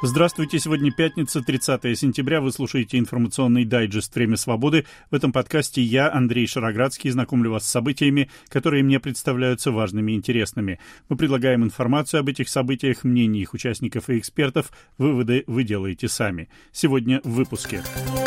Здравствуйте, сегодня пятница, 30 сентября. Вы слушаете информационный дайджест «Время свободы». В этом подкасте я, Андрей Шароградский, знакомлю вас с событиями, которые мне представляются важными и интересными. Мы предлагаем информацию об этих событиях, мнения их участников и экспертов. Выводы вы делаете сами. Сегодня в выпуске.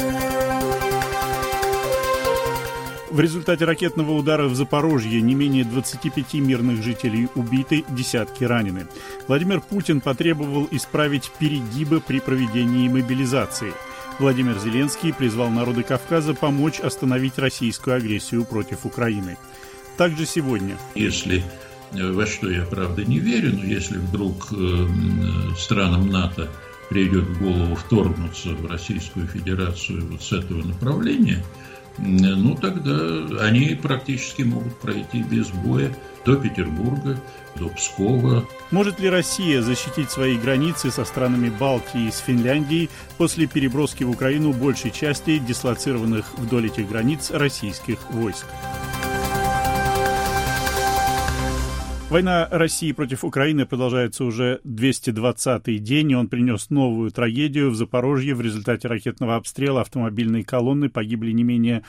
В результате ракетного удара в Запорожье не менее 25 мирных жителей убиты, десятки ранены. Владимир Путин потребовал исправить перегибы при проведении мобилизации. Владимир Зеленский призвал народы Кавказа помочь остановить российскую агрессию против Украины. Также сегодня. Если, во что я правда не верю, но если вдруг странам НАТО придет в голову вторгнуться в Российскую Федерацию вот с этого направления, ну, тогда они практически могут пройти без боя до Петербурга, до Пскова. Может ли Россия защитить свои границы со странами Балтии и с Финляндией после переброски в Украину большей части дислоцированных вдоль этих границ российских войск? Война России против Украины продолжается уже 220-й день, и он принес новую трагедию. В Запорожье в результате ракетного обстрела автомобильной колонны погибли не менее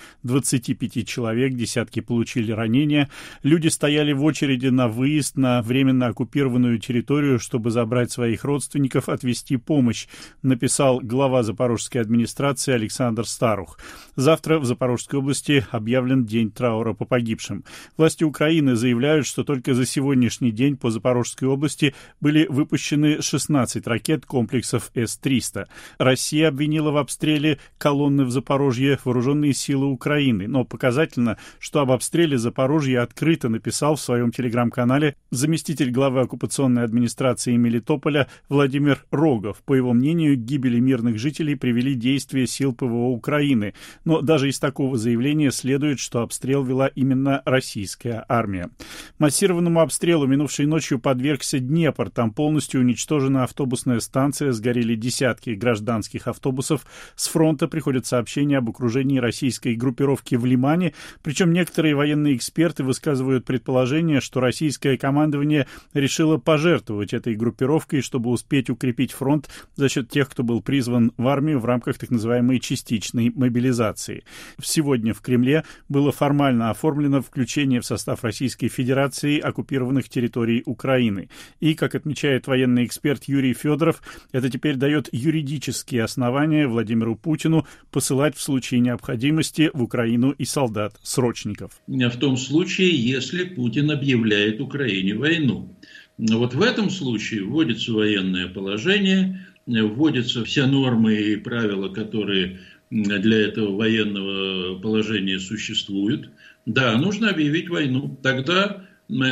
25 человек, десятки получили ранения. Люди стояли в очереди на выезд на временно оккупированную территорию, чтобы забрать своих родственников, отвезти помощь, написал глава Запорожской администрации Александр Старух. Завтра в Запорожской области объявлен день траура по погибшим. Власти Украины заявляют, что только за сегодняшний день по Запорожской области были выпущены 16 ракет комплексов С-300. Россия обвинила в обстреле колонны в Запорожье вооруженные силы Украины. Но показательно, что об обстреле Запорожья открыто написал в своем телеграм-канале заместитель главы оккупационной администрации Мелитополя Владимир Рогов. По его мнению, к гибели мирных жителей привели действия сил ПВО Украины. Но даже из такого заявления следует, что обстрел вела именно российская армия. Массированному обстрелу минувшей ночью подвергся Днепр. Там полностью уничтожена автобусная станция, сгорели десятки гражданских автобусов. С фронта приходят сообщения об окружении российской группировки в Лимане. Причем некоторые военные эксперты высказывают предположение, что российское командование решило пожертвовать этой группировкой, чтобы успеть укрепить фронт за счет тех, кто был призван в армию в рамках так называемой частичной мобилизации. Сегодня в Кремле было формально оформлено включение в состав Российской Федерации оккупированных территорий Украины. И, как отмечает военный эксперт Юрий Федоров, это теперь дает юридические основания Владимиру Путину посылать в случае необходимости в Украину и солдат-срочников. В том случае, если Путин объявляет Украине войну. Вот в этом случае вводится военное положение, вводятся все нормы и правила, которые для этого военного положения существуют. Да, нужно объявить войну. Тогда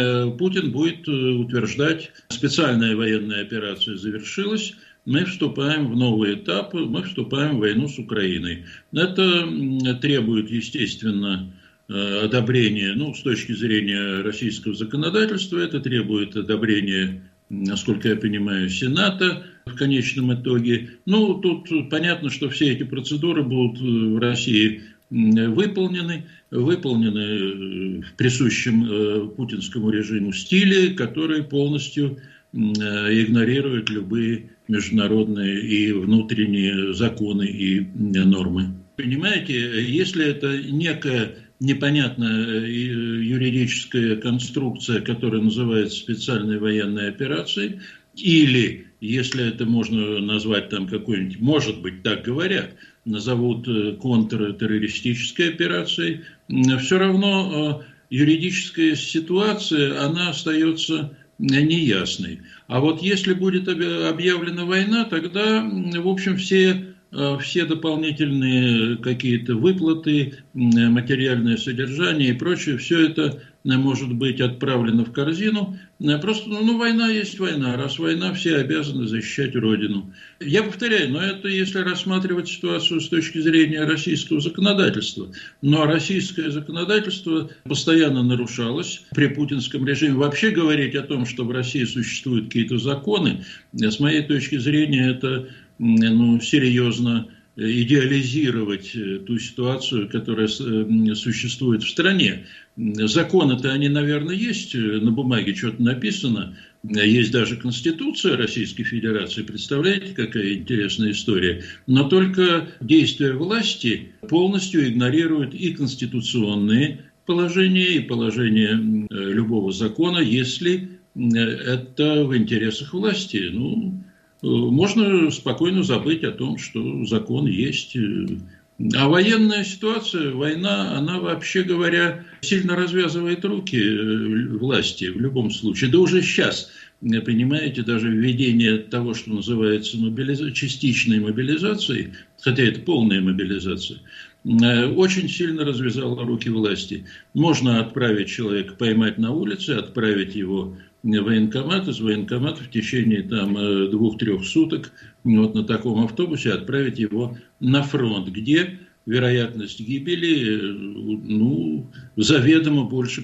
Путин будет утверждать, специальная военная операция завершилась, мы вступаем в новый этап, мы вступаем в войну с Украиной. Это требует, естественно, одобрения, с точки зрения российского законодательства, это требует одобрения, насколько я понимаю, Сената в конечном итоге. Тут понятно, что все эти процедуры будут в России выполнены в присущем путинскому режиму стиле, который полностью игнорирует любые международные и внутренние законы и нормы. Понимаете, если это некая непонятная юридическая конструкция, которая называется специальной военной операцией, или, если это можно назвать там какой-нибудь, может быть, так говорят, назовут контртеррористической операцией, все равно юридическая ситуация, она остается неясной. А вот если будет объявлена война, тогда, в общем, все дополнительные какие-то выплаты, материальное содержание и прочее, все это может быть отправлено в корзину. Просто, война есть война. Раз война, все обязаны защищать Родину. Я повторяю, но это если рассматривать ситуацию с точки зрения российского законодательства. Но российское законодательство постоянно нарушалось при путинском режиме. Вообще говорить о том, что в России существуют какие-то законы, с моей точки зрения, это серьезно идеализировать ту ситуацию, которая существует в стране. Законы-то они, наверное, есть, на бумаге что-то написано, Есть даже Конституция Российской Федерации. Представляете, какая интересная история? Но только действия власти полностью игнорируют и конституционные положения, и положения любого закона, если это в интересах власти. Можно спокойно забыть о том, что закон есть. А военная ситуация, война, она, вообще говоря, сильно развязывает руки власти в любом случае. Да уже сейчас, понимаете, даже введение того, что называется частичной мобилизацией, хотя это полная мобилизация, очень сильно развязало руки власти. Можно отправить человека, поймать на улице, отправить его в военкомат, из военкомата в течение 2-3 суток на таком автобусе отправить его на фронт, где вероятность гибели заведомо больше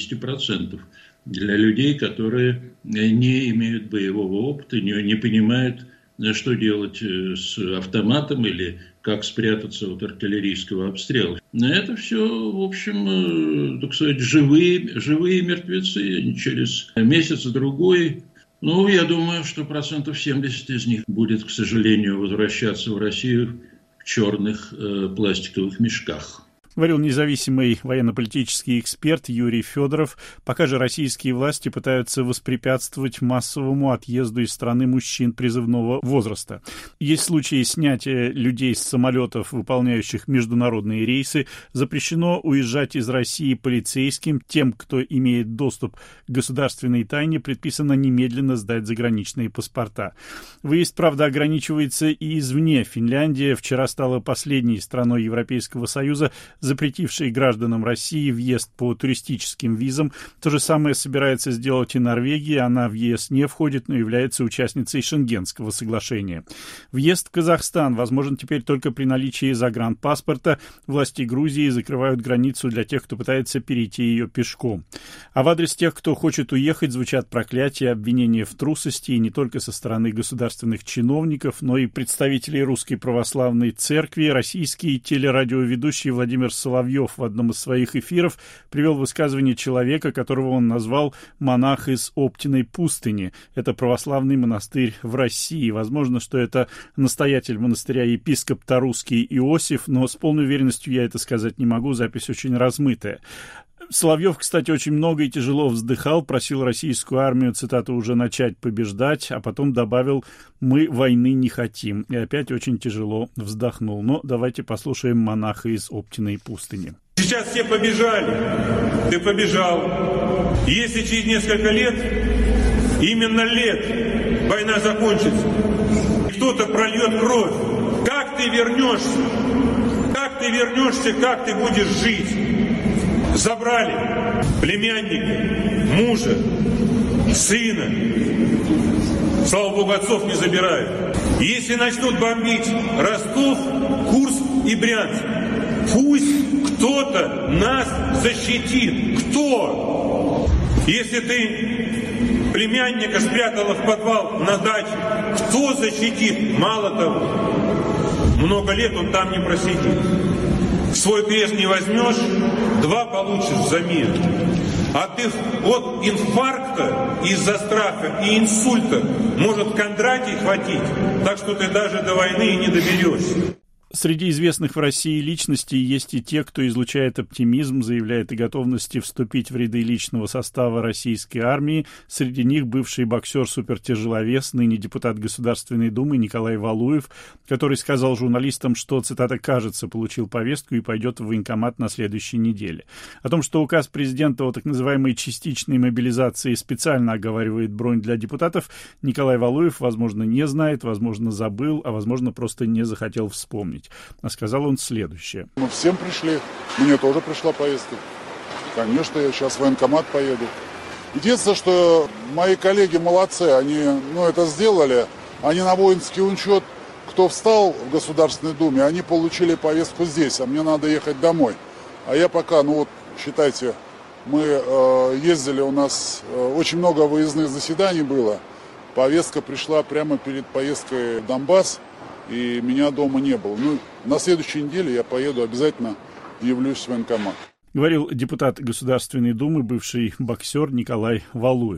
50% для людей, которые не имеют боевого опыта, не понимают, что делать с автоматом или как спрятаться от артиллерийского обстрела. Это все, в общем, так сказать, живые мертвецы. Через месяц-другой, я думаю, что 70% из них будет, к сожалению, возвращаться в Россию в черных пластиковых мешках. Говорил независимый военно-политический эксперт Юрий Федоров. Пока же российские власти пытаются воспрепятствовать массовому отъезду из страны мужчин призывного возраста. Есть случаи снятия людей с самолетов, выполняющих международные рейсы. Запрещено уезжать из России полицейским. Тем, кто имеет доступ к государственной тайне, предписано немедленно сдать заграничные паспорта. Выезд, правда, ограничивается и извне. Финляндия вчера стала последней страной Европейского Союза, запретившей гражданам России въезд по туристическим визам. То же самое собирается сделать и Норвегия. Она в ЕС не входит, но является участницей Шенгенского соглашения. Въезд в Казахстан возможен теперь только при наличии загранпаспорта. Власти Грузии закрывают границу для тех, кто пытается перейти ее пешком. А в адрес тех, кто хочет уехать, звучат проклятия, обвинения в трусости, и не только со стороны государственных чиновников, но и представителей Русской Православной Церкви. Российский телерадиоведущий Владимир Соловьев в одном из своих эфиров привел высказывание человека, которого он назвал «монах из Оптиной пустыни». Это православный монастырь в России. Возможно, что это настоятель монастыря епископ Тарусский Иосиф, но с полной уверенностью я это сказать не могу, запись очень размытая. Соловьев, кстати, очень много и тяжело вздыхал, просил российскую армию, цитата, уже начать побеждать, а потом добавил «мы войны не хотим». И опять очень тяжело вздохнул. Но давайте послушаем монаха из Оптиной пустыни. Сейчас все побежали, ты побежал. Если через несколько лет, именно лет, война закончится, кто-то прольет кровь, как ты вернешься? Как ты вернешься, как ты будешь жить? Забрали племянника, мужа, сына. Слава Богу, отцов не забирают. Если начнут бомбить Ростов, Курск и Брянск, пусть кто-то нас защитит. Кто? Если ты племянника спрятала в подвал на даче, кто защитит? Мало того, много лет он там не просидит. Свой крест не возьмешь, 2 получишь взамен. А ты от инфаркта из-за страха и инсульта может Кондратий хватить, так что ты даже до войны и не доберешься. Среди известных в России личностей есть и те, кто излучает оптимизм, заявляет о готовности вступить в ряды личного состава российской армии. Среди них бывший боксер-супертяжеловес, ныне депутат Государственной Думы Николай Валуев, который сказал журналистам, что, цитата, «кажется, получил повестку и пойдет в военкомат на следующей неделе». О том, что указ президента о так называемой частичной мобилизации специально оговаривает бронь для депутатов, Николай Валуев, возможно, не знает, возможно, забыл, а возможно, просто не захотел вспомнить. А сказал он следующее. Мы всем пришли, мне тоже пришла повестка. Конечно, я сейчас в военкомат поеду. Единственное, что мои коллеги молодцы, они это сделали. Они на воинский учет, кто встал в Государственной Думе, они получили повестку здесь, а мне надо ехать домой. А я пока, считайте, мы ездили, у нас очень много выездных заседаний было. Повестка пришла прямо перед поездкой в Донбасс. И меня дома не было. На следующей неделе я поеду, обязательно явлюсь в военкомат. Говорил депутат Государственной Думы, бывший боксер Николай Валуев.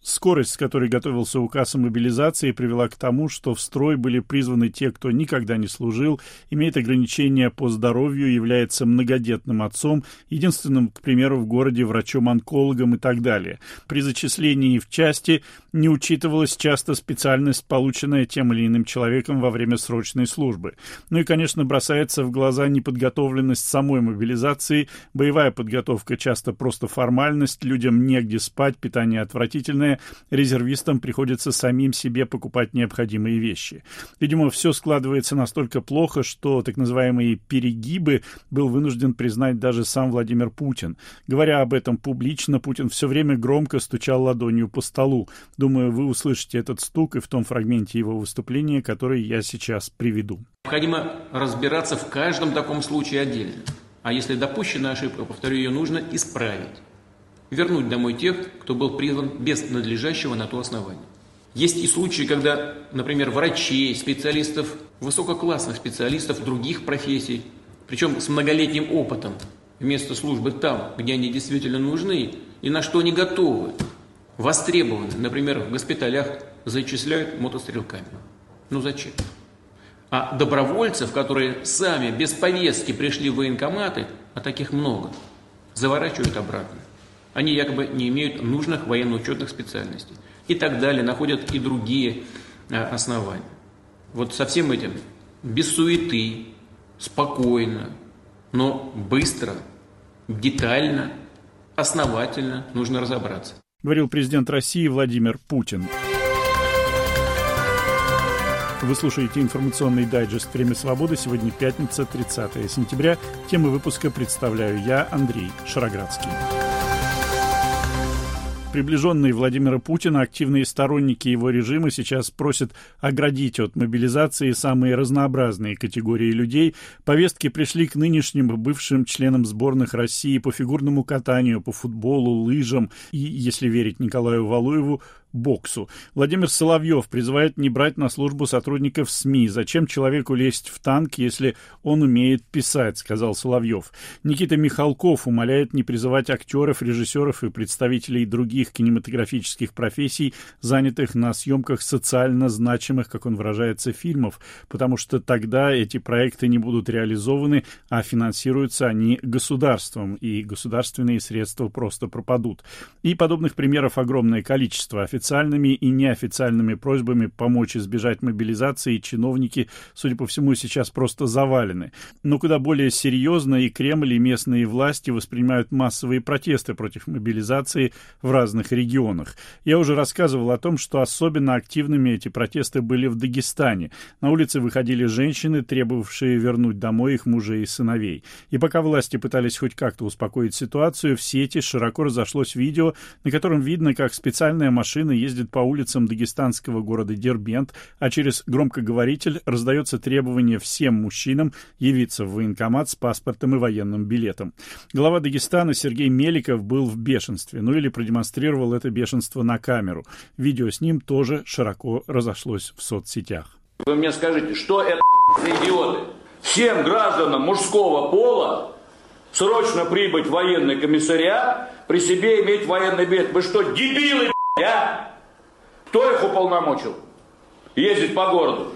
Скорость, с которой готовился указ о мобилизации, привела к тому, что в строй были призваны те, кто никогда не служил, имеет ограничения по здоровью, является многодетным отцом, единственным, к примеру, в городе врачом-онкологом и так далее. При зачислении в части не учитывалась часто специальность, полученная тем или иным человеком во время срочной службы. Ну и, конечно, бросается в глаза неподготовленность самой мобилизации, боевая подготовка часто просто формальность, людям негде спать, питание отвратительное, резервистам приходится самим себе покупать необходимые вещи. Видимо, все складывается настолько плохо, что так называемые перегибы был вынужден признать даже сам Владимир Путин. Говоря об этом публично, Путин все время громко стучал ладонью по столу. Думаю, вы услышите этот стук и в том фрагменте его выступления, который я сейчас приведу. Необходимо разбираться в каждом таком случае отдельно. А если допущена ошибка, повторю, ее нужно исправить. Вернуть домой тех, кто был призван без надлежащего на то основания. Есть и случаи, когда, например, врачей, специалистов, высококлассных специалистов других профессий, причем с многолетним опытом, вместо службы там, где они действительно нужны и на что они готовы, востребованы, например, в госпиталях, зачисляют мотострелками. Ну зачем? А добровольцев, которые сами без повестки пришли в военкоматы, а таких много, заворачивают обратно. Они якобы не имеют нужных военно-учетных специальностей. И так далее, находят и другие основания. Вот со всем этим без суеты, спокойно, но быстро, детально, основательно нужно разобраться. Говорил президент России Владимир Путин. Вы слушаете информационный дайджест «Время свободы». Сегодня пятница, 30 сентября. Темы выпуска представляю я, Андрей Шароградский. Приближенные Владимира Путина, активные сторонники его режима сейчас просят оградить от мобилизации самые разнообразные категории людей. Повестки пришли к нынешним и бывшим членам сборных России по фигурному катанию, по футболу, лыжам и, если верить Николаю Валуеву, боксу. Владимир Соловьев призывает не брать на службу сотрудников СМИ. Зачем человеку лезть в танк, если он умеет писать, сказал Соловьев. Никита Михалков умоляет не призывать актеров, режиссеров и представителей других кинематографических профессий, занятых на съемках социально значимых, как он выражается, фильмов, потому что тогда эти проекты не будут реализованы, а финансируются они государством, и государственные средства просто пропадут. И подобных примеров огромное количество. Официальными и неофициальными просьбами помочь избежать мобилизации чиновники, судя по всему, сейчас просто завалены. Но куда более серьезно и Кремль, и местные власти воспринимают массовые протесты против мобилизации в разных регионах. Я уже рассказывал о том, что особенно активными эти протесты были в Дагестане. На улицы выходили женщины, требовавшие вернуть домой их мужей и сыновей. И пока власти пытались хоть как-то успокоить ситуацию, в сети широко разошлось видео, на котором видно, как специальная машина ездит по улицам дагестанского города Дербент, а через громкоговоритель раздается требование всем мужчинам явиться в военкомат с паспортом и военным билетом. Глава Дагестана Сергей Меликов был в бешенстве, ну или продемонстрировал это бешенство на камеру. Видео с ним тоже широко разошлось в соцсетях. Вы мне скажите, что это за идиоты? Всем гражданам мужского пола срочно прибыть в военный комиссариат, при себе иметь военный билет. Вы что, дебилы, а? Кто их уполномочил ездить по городу?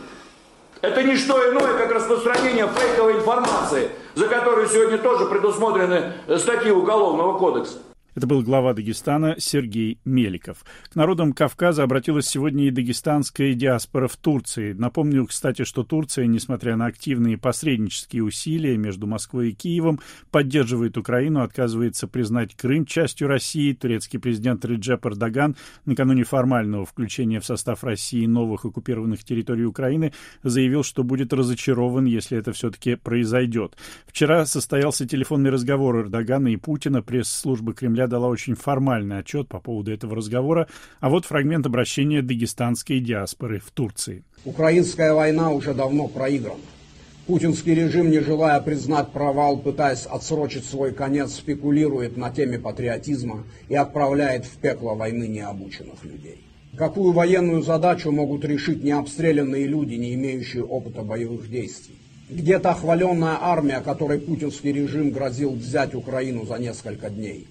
Это не что иное, как распространение фейковой информации, за которую сегодня тоже предусмотрены статьи Уголовного кодекса. Это был глава Дагестана Сергей Меликов. К народам Кавказа обратилась сегодня и дагестанская диаспора в Турции. Напомню, кстати, что Турция, несмотря на активные посреднические усилия между Москвой и Киевом, поддерживает Украину, отказывается признать Крым частью России. Турецкий президент Реджеп Эрдоган накануне формального включения в состав России новых оккупированных территорий Украины заявил, что будет разочарован, если это все-таки произойдет. Вчера состоялся телефонный разговор Эрдогана и Путина. Пресс-служба Кремля дала очень формальный отчет по поводу этого разговора, а вот фрагмент обращения дагестанской диаспоры в Турции. Украинская война уже давно проиграна. Путинский режим, не желая признать провал, пытаясь отсрочить свой конец, спекулирует на теме патриотизма и отправляет в пекло войны необученных людей. Какую военную задачу могут решить необстрелянные люди, не имеющие опыта боевых действий? Где та хваленная армия, которой путинский режим грозил взять Украину за несколько дней?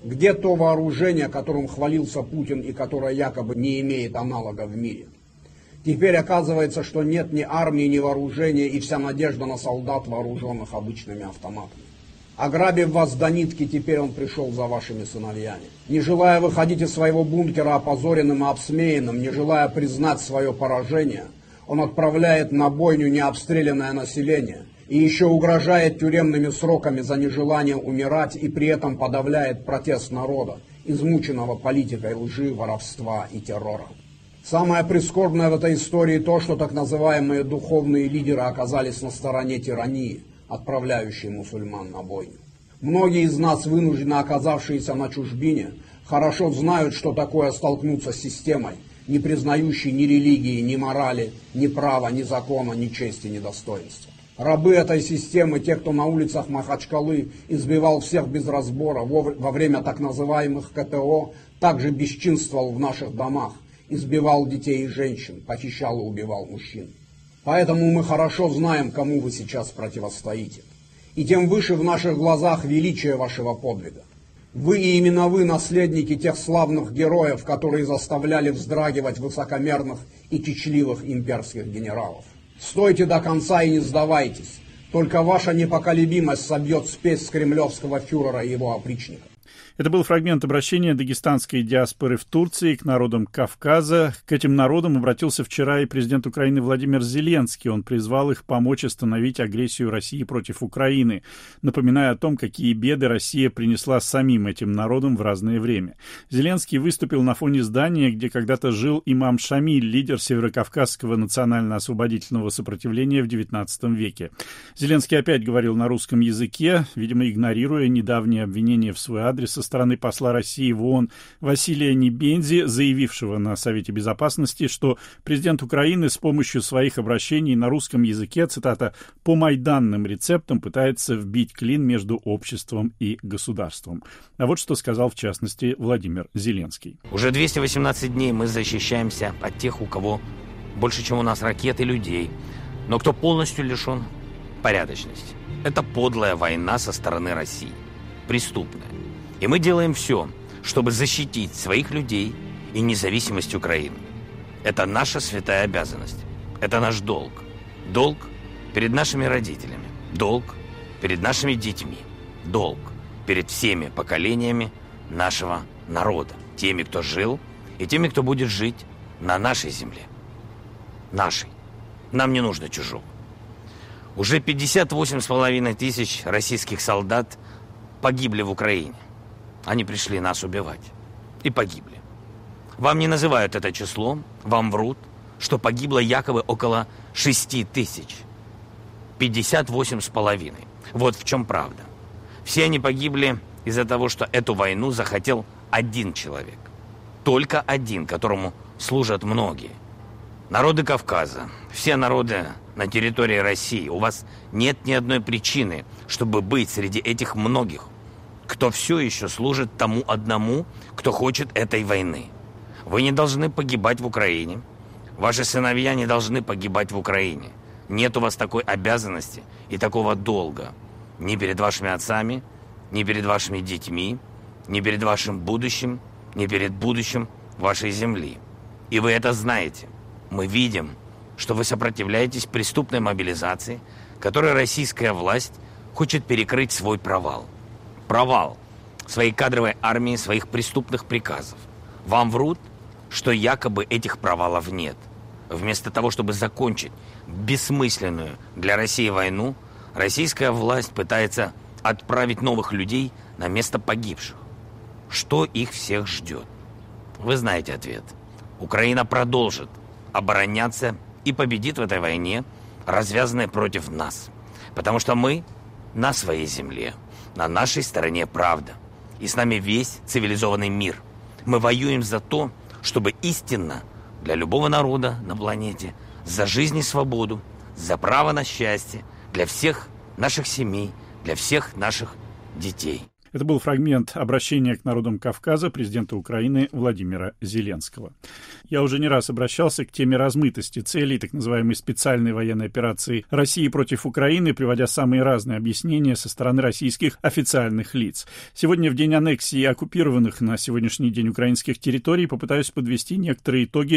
Где то вооружение, которым хвалился Путин и которое якобы не имеет аналога в мире? Теперь оказывается, что нет ни армии, ни вооружения, и вся надежда на солдат, вооруженных обычными автоматами. Ограбив вас до нитки, теперь он пришел за вашими сыновьями. Не желая выходить из своего бункера опозоренным и обсмеянным, не желая признать свое поражение, он отправляет на бойню необстрелянное население и еще угрожает тюремными сроками за нежелание умирать и при этом подавляет протест народа, измученного политикой лжи, воровства и террора. Самое прискорбное в этой истории то, что так называемые духовные лидеры оказались на стороне тирании, отправляющей мусульман на бойню. Многие из нас, вынужденно оказавшиеся на чужбине, хорошо знают, что такое столкнуться с системой, не признающей ни религии, ни морали, ни права, ни закона, ни чести, ни достоинства. Рабы этой системы, те, кто на улицах Махачкалы избивал всех без разбора во время так называемых КТО, также бесчинствовал в наших домах, избивал детей и женщин, похищал и убивал мужчин. Поэтому мы хорошо знаем, кому вы сейчас противостоите. И тем выше в наших глазах величие вашего подвига. Вы и именно вы наследники тех славных героев, которые заставляли вздрагивать высокомерных и кичливых имперских генералов. Стойте до конца и не сдавайтесь. Только ваша непоколебимость собьет спесь с кремлевского фюрера и его опричника. Это был фрагмент обращения дагестанской диаспоры в Турции к народам Кавказа. К этим народам обратился вчера и президент Украины Владимир Зеленский. Он призвал их помочь остановить агрессию России против Украины, напоминая о том, какие беды Россия принесла самим этим народам в разное время. Зеленский выступил на фоне здания, где когда-то жил имам Шамиль, лидер северокавказского национально-освободительного сопротивления в XIX веке. Зеленский опять говорил на русском языке, видимо, игнорируя недавние обвинения в свой адрес со стороны посла России в ООН Василия Небензи, заявившего на Совете Безопасности, что президент Украины с помощью своих обращений на русском языке, цитата, «по майданным рецептам пытается вбить клин между обществом и государством». А вот что сказал, в частности, Владимир Зеленский. Уже 218 дней мы защищаемся от тех, у кого больше, чем у нас, ракет и людей, но кто полностью лишен порядочности. Это подлая война со стороны России, преступная. И мы делаем все, чтобы защитить своих людей и независимость Украины. Это наша святая обязанность. Это наш долг. Долг перед нашими родителями. Долг перед нашими детьми. Долг перед всеми поколениями нашего народа. Теми, кто жил, и теми, кто будет жить на нашей земле. Нашей. Нам не нужно чужого. Уже 58,5 тысяч российских солдат погибли в Украине. Они пришли нас убивать. И погибли. Вам не называют это число, вам врут, что погибло якобы около 6 тысяч. 58,5. Вот в чем правда. Все они погибли из-за того, что эту войну захотел один человек. Только один, которому служат многие. Народы Кавказа, все народы на территории России, у вас нет ни одной причины, чтобы быть среди этих многих, кто все еще служит тому одному, кто хочет этой войны. Вы не должны погибать в Украине. Ваши сыновья не должны погибать в Украине. Нет у вас такой обязанности и такого долга. Ни перед вашими отцами, ни перед вашими детьми, ни перед вашим будущим, ни перед будущим вашей земли. И вы это знаете. Мы видим, что вы сопротивляетесь преступной мобилизации, которой российская власть хочет перекрыть свой провал. Провал своей кадровой армии, своих преступных приказов. Вам врут, что якобы этих провалов нет. Вместо того, чтобы закончить бессмысленную для России войну, российская власть пытается отправить новых людей на место погибших. Что их всех ждет? Вы знаете ответ. Украина продолжит обороняться и победит в этой войне, развязанной против нас. Потому что мы на своей земле. На нашей стороне правда. И с нами весь цивилизованный мир. Мы воюем за то, чтобы истинно для любого народа на планете, за жизнь и свободу, за право на счастье, для всех наших семей, для всех наших детей. Это был фрагмент обращения к народам Кавказа президента Украины Владимира Зеленского. Я уже не раз обращался к теме размытости целей так называемой специальной военной операции России против Украины, приводя самые разные объяснения со стороны российских официальных лиц. Сегодня, в день аннексии оккупированных на сегодняшний день украинских территорий, попытаюсь подвести некоторые итоги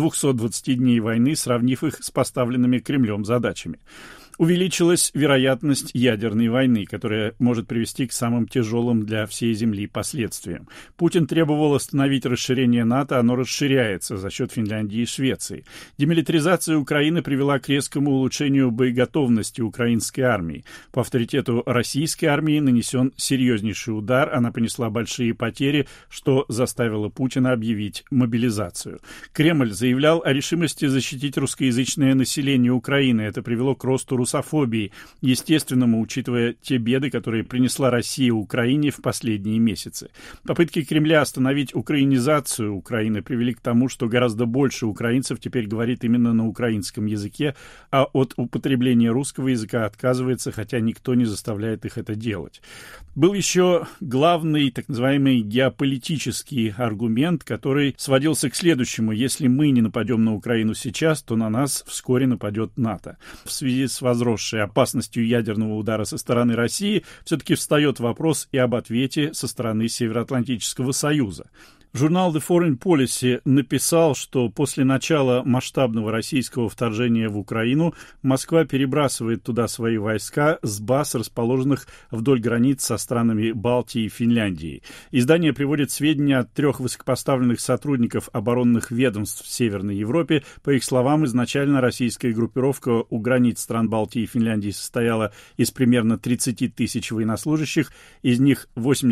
220 дней войны, сравнив их с поставленными Кремлем задачами. Увеличилась вероятность ядерной войны, которая может привести к самым тяжелым для всей Земли последствиям. Путин требовал остановить расширение НАТО, оно расширяется за счет Финляндии и Швеции. Демилитаризация Украины привела к резкому улучшению боеготовности украинской армии. По авторитету российской армии нанесен серьезнейший удар, она понесла большие потери, что заставило Путина объявить мобилизацию. Кремль заявлял о решимости защитить русскоязычное население Украины. Это привело к росту русофобии, естественному, учитывая те беды, которые принесла Россия Украине в последние месяцы. Попытки Кремля остановить украинизацию Украины привели к тому, что гораздо больше украинцев теперь говорит именно на украинском языке, а от употребления русского языка отказывается, хотя никто не заставляет их это делать. Был еще главный, так называемый геополитический аргумент, который сводился к следующему: если мы не нападем на Украину сейчас, то на нас вскоре нападет НАТО. В связи с возросшей опасностью ядерного удара со стороны России все-таки встает вопрос и об ответе со стороны Североатлантического Союза. Журнал The Foreign Policy написал, что после начала масштабного российского вторжения в Украину Москва перебрасывает туда свои войска с баз, расположенных вдоль границ со странами Балтии и Финляндии. Издание приводит сведения от 3 высокопоставленных сотрудников оборонных ведомств в Северной Европе. По их словам, изначально российская группировка у границ стран Балтии и Финляндии состояла из примерно 30 тысяч военнослужащих, из них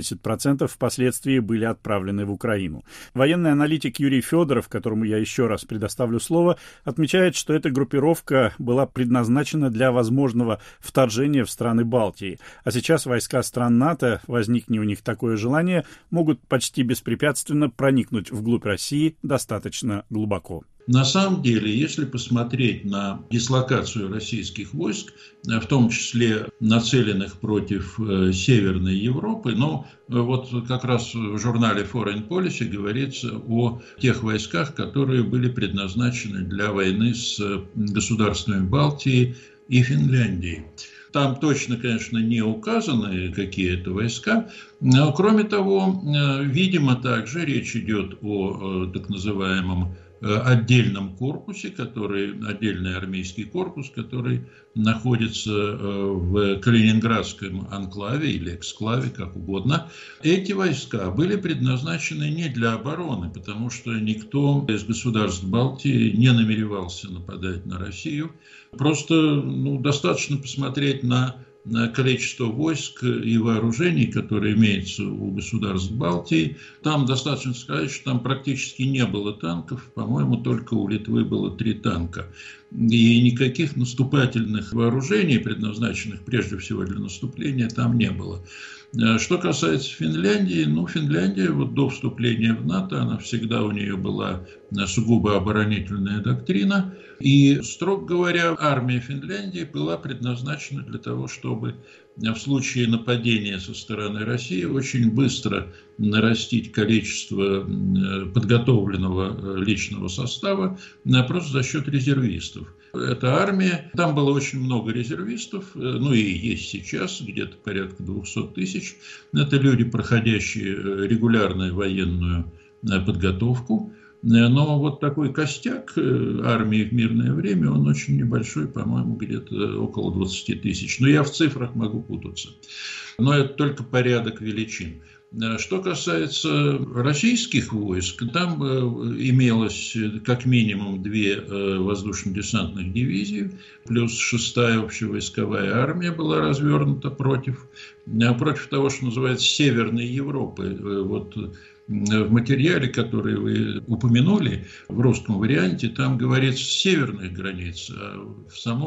80% впоследствии были отправлены в Украину. Военный аналитик Юрий Федоров, которому я еще раз предоставлю слово, отмечает, что эта группировка была предназначена для возможного вторжения в страны Балтии. А сейчас войска стран НАТО, возникне у них такое желание, могут почти беспрепятственно проникнуть вглубь России достаточно глубоко. На самом деле, если посмотреть на дислокацию российских войск, в том числе нацеленных против Северной Европы, вот как раз в журнале Foreign Policy говорится о тех войсках, которые были предназначены для войны с государствами Балтии и Финляндии. Там точно, конечно, не указаны, какие это войска, но, кроме того, видимо, также речь идет о так называемом отдельном корпусе, отдельный армейский корпус, который находится в Калининградском анклаве или эксклаве, как угодно. Эти войска были предназначены не для обороны, потому что никто из государств Балтии не намеревался нападать на Россию. Просто достаточно посмотреть на количество войск и вооружений, которые имеются у государств Балтии. Там достаточно сказать, что там практически не было танков. По-моему, только у Литвы было 3 танка. И никаких наступательных вооружений, предназначенных прежде всего для наступления, там не было. Что касается Финляндии, Финляндия до вступления в НАТО, она всегда у нее была сугубо оборонительная доктрина. И, строго говоря, армия Финляндии была предназначена для того, чтобы в случае нападения со стороны России очень быстро нарастить количество подготовленного личного состава просто за счет резервистов. Эта армия, там было очень много резервистов, и есть сейчас где-то порядка 200 тысяч. Это люди, проходящие регулярную военную подготовку. Но вот такой костяк армии в мирное время, он очень небольшой, по-моему, где-то около 20 тысяч. Но я в цифрах могу путаться. Но это только порядок величин. Что касается российских войск, там имелось как минимум 2 воздушно-десантных дивизии, плюс 6-я общевойсковая армия была развернута против того, что называется Северной Европы. Вот в материале, который вы упомянули, в русском варианте, там говорится с северных границ, а в самом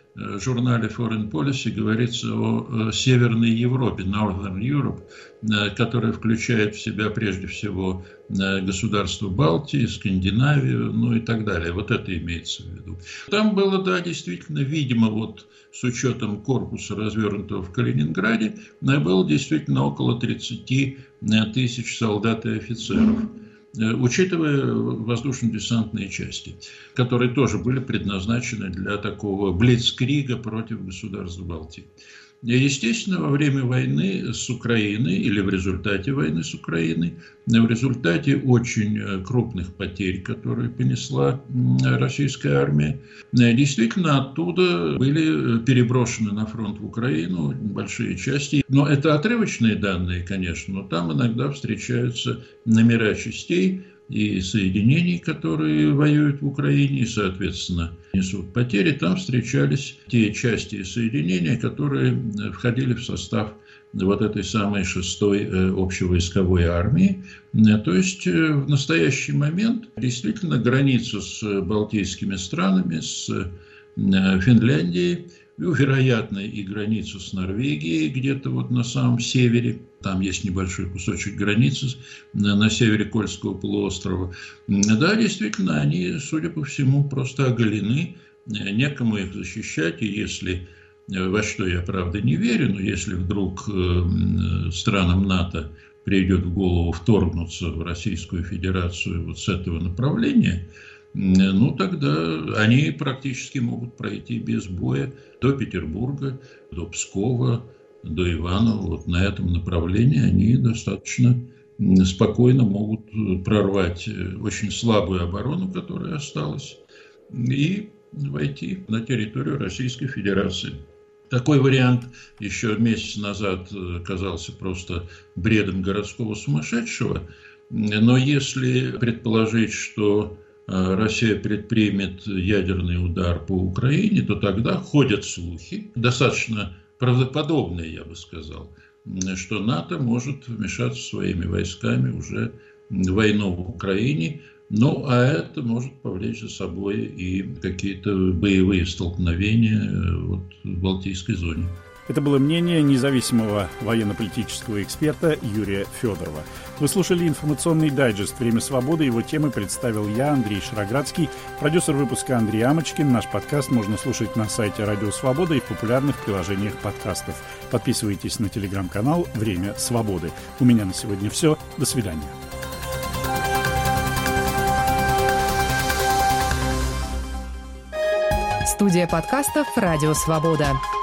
журнале Foreign Policy говорится о Северной Европе, Northern Europe, которая включает в себя прежде всего государства Балтии, Скандинавию, ну и так далее. Вот это имеется в виду. Там было, да, действительно, видимо, вот с учетом корпуса, развернутого в Калининграде, было действительно около 30 тысяч солдат и офицеров, учитывая воздушно-десантные части, которые тоже были предназначены для такого блицкрига против государств Балтии. Естественно, во время войны с Украиной или в результате войны с Украиной, в результате очень крупных потерь, которые понесла российская армия, действительно оттуда были переброшены на фронт в Украину большие части. Но это отрывочные данные, конечно, но там иногда встречаются номера частей и соединений, которые воюют в Украине, и, соответственно, несут потери. Там встречались те части и соединения, которые входили в состав вот этой самой 6-й общевойсковой армии. То есть в настоящий момент действительно граница с балтийскими странами, с Финляндией, вероятно, и границу с Норвегией где-то вот на самом севере. Там есть небольшой кусочек границы на севере Кольского полуострова. Да, действительно, они, судя по всему, просто оголены. Некому их защищать. И если, во что я, правда, не верю, но если вдруг странам НАТО придет в голову вторгнуться в Российскую Федерацию вот с этого направления, ну, тогда они практически могут пройти без боя до Петербурга, до Пскова, до Иванова. Вот на этом направлении они достаточно спокойно могут прорвать очень слабую оборону, которая осталась, и войти на территорию Российской Федерации. Такой вариант еще месяц назад казался просто бредом городского сумасшедшего, но если предположить, что Россия предпримет ядерный удар по Украине, то тогда ходят слухи, достаточно правдоподобные, я бы сказал, что НАТО может вмешаться своими войсками уже в войну в Украине, ну, а это может повлечь за собой и какие-то боевые столкновения вот в Балтийской зоне. Это было мнение независимого военно-политического эксперта Юрия Федорова. Вы слушали информационный дайджест «Время свободы». Его темы представил я, Андрей Шароградский, продюсер выпуска Андрей Амочкин. Наш подкаст можно слушать на сайте Радио Свобода и в популярных приложениях подкастов. Подписывайтесь на телеграм-канал «Время свободы». У меня на сегодня все. До свидания. Студия подкастов «Радио Свобода».